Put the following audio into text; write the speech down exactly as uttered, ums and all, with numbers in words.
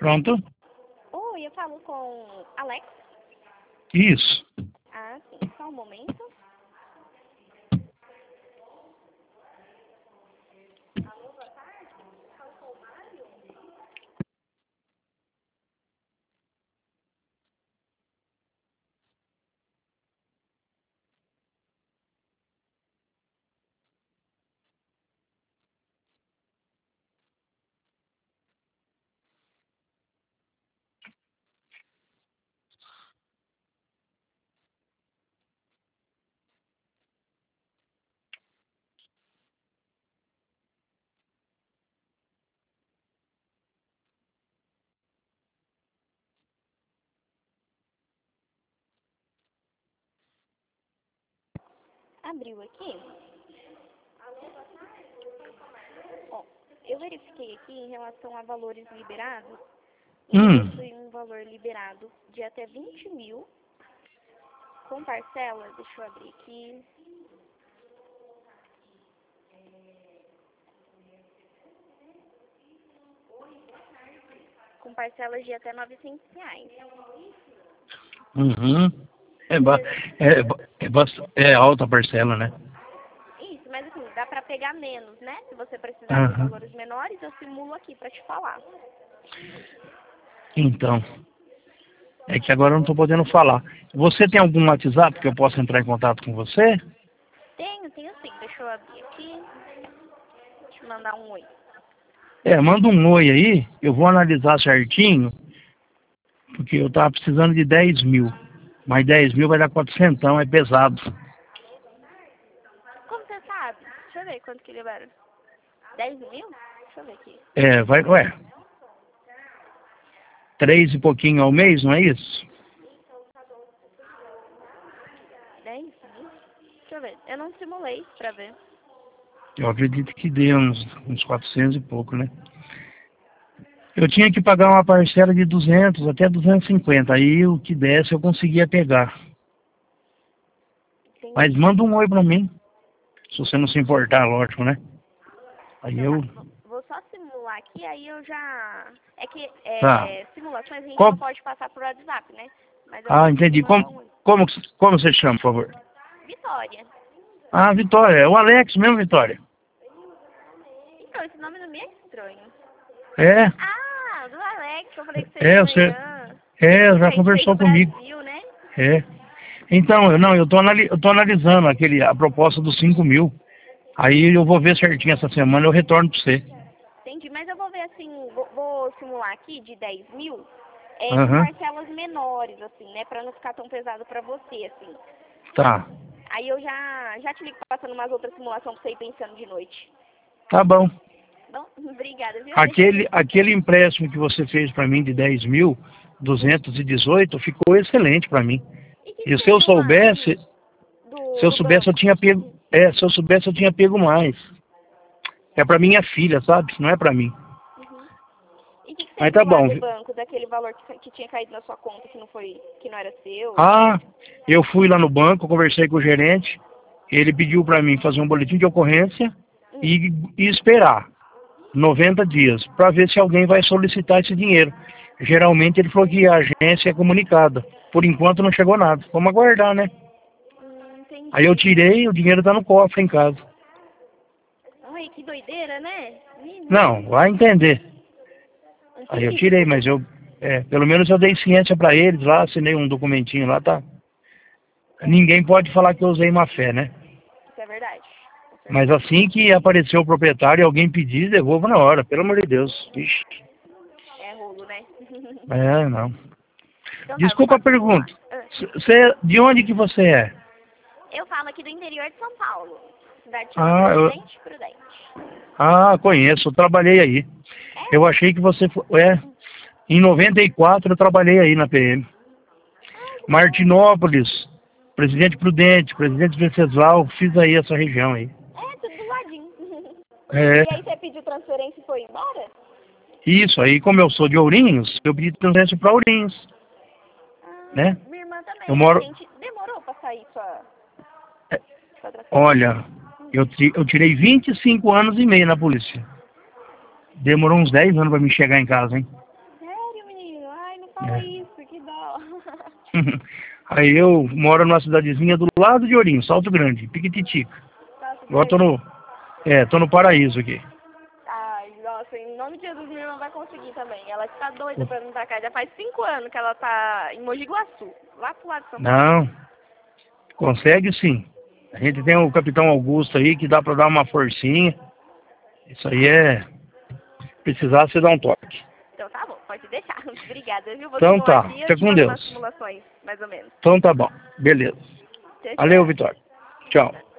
Pronto? Oi, eu falo com Alex? Isso. Ah, sim. Só um momento. Abriu aqui. Ó, eu verifiquei aqui em relação a valores liberados. Você Hum. possui um valor liberado de até vinte mil. Com parcela, deixa eu abrir aqui. Com parcelas de até novecentos reais. Uhum. É, ba é, ba- é, bast- é alta a parcela, né? Isso, mas assim, dá pra pegar menos, né? Se você precisar de Aham. valores menores, eu simulo aqui pra te falar. Então, é que agora eu não tô podendo falar. Você tem algum WhatsApp que eu possa entrar em contato com você? Tenho, tenho sim. Deixa eu abrir aqui. Deixa eu mandar um oi. É, manda um oi aí, eu vou analisar certinho, porque eu tava precisando de dez mil. Mas dez mil vai dar quatrocentão, é pesado. Como você sabe? Deixa eu ver quanto que libera. dez mil? Deixa eu ver aqui. É, vai, ué, três e pouquinho ao mês, não é isso? dez mil? Deixa eu ver. Eu não simulei pra ver. Eu acredito que dê uns, uns quatrocentos e pouco, né? Eu tinha que pagar uma parcela de duzentos até duzentos e cinquenta, aí o que desse eu conseguia pegar. Mas Entendi. manda um oi pra mim, se você não se importar, lógico, né? Aí Sei lá. eu... Vou vou só simular aqui, aí eu já... É que Tá. é, simulações a gente Qual... não pode passar por WhatsApp, né? Mas eu Ah, posso te entendi. mandar Como, um oi. como, como você chama, por favor? Vitória. Ah, Vitória. É o Alex mesmo, Vitória. Então, esse nome não me é estranho. É, Ah, do Alex, eu falei que você de é, você... manhã. É, Que já a gente veio do conversou comigo. Brasil, né? É. Então, eu não, eu tô, anali eu tô analisando aquele, a proposta dos cinco mil. Aí eu vou ver certinho essa semana, eu retorno pra você. Entendi, mas eu vou ver assim, vou, vou simular aqui de dez mil, é, com Aham. parcelas menores, assim, né? Pra não ficar tão pesado pra você, assim. Tá. Aí eu já, já te ligo passando umas outras simulações pra você ir pensando de noite. Tá bom. Bom, obrigada, viu? Deixa eu Aquele, ver. aquele empréstimo que você fez para mim de dez mil duzentos e dezoito ficou excelente para mim. E que E se eu fez soubesse, online do, se eu do soubesse eu banco? tinha pego, é, se eu soubesse eu tinha pego mais. É para minha filha, sabe? Não é para mim. Uhum. E o que, que você Mas tá viu lá bom. do banco, daquele valor que, que tinha caído na sua conta, que não foi, que não era seu? Ah, eu fui lá no banco, conversei com o gerente, ele pediu para mim fazer um boletim de ocorrência Hum, e, e esperar noventa dias para ver se alguém vai solicitar esse dinheiro. Geralmente ele falou que a agência é comunicada. Por enquanto não chegou nada. Vamos aguardar, né? hum, Aí eu entendi. tirei, o dinheiro tá no cofre em casa. Ai, que doideira, né? Não, Menino. vai entender. Aí eu Entendi. tirei, mas eu, é, pelo menos eu dei ciência para eles lá, assinei um documentinho lá, tá? É, Ninguém pode falar que eu usei má fé, né? isso é verdade. Com Mas certeza. assim que apareceu o proprietário e alguém pedir, devolvo na hora, pelo amor de Deus. Ixi, É rolo, né? é, não. Então tá, eu vou Desculpa só a simular. pergunta. Ah, Você, de onde que você é? eu falo aqui do interior de São Paulo. Cidade chama Ah, eu, Presidente Prudente. ah, conheço, eu trabalhei aí. Eu É? achei que você foi, é, em noventa e quatro eu trabalhei aí na P M. Ai, que bom. Martinópolis, Presidente Prudente, Presidente Venceslau, fiz aí essa região aí. É, tudo do ladinho. É, E aí você pediu transferência e foi embora? isso aí, como eu sou de Ourinhos, eu pedi transferência para Ourinhos, Ah, né? minha irmã Eu também. A moro, gente demorou pra sair sua, é, sua transferência. olha, eu, ti- eu tirei vinte e cinco anos e meio na polícia. Demorou uns dez anos para me chegar em casa, hein? Sério? fala É. isso, que dó. Aí eu moro numa cidadezinha do lado de Ourinho, Salto Grande, Piquititica. Nossa, Agora tô no, é, tô no paraíso aqui. ai, nossa, em nome de Jesus, minha irmã vai conseguir também. Ela está doida pra vir pra cá. Já faz cinco anos que ela tá em Mogi Guaçu, lá pro lado de São Paulo. Não, consegue sim. A gente tem o Capitão Augusto aí que dá pra dar uma forcinha. Isso aí é... Precisar, você dá um toque. Então tá bom, pode deixar. Obrigada, viu? Você Então não tá, aqui, eu fica te com mando umas Deus. simulações, mais ou menos. Então tá bom, beleza. Tchau, Valeu, tchau. Vitória. Tchau.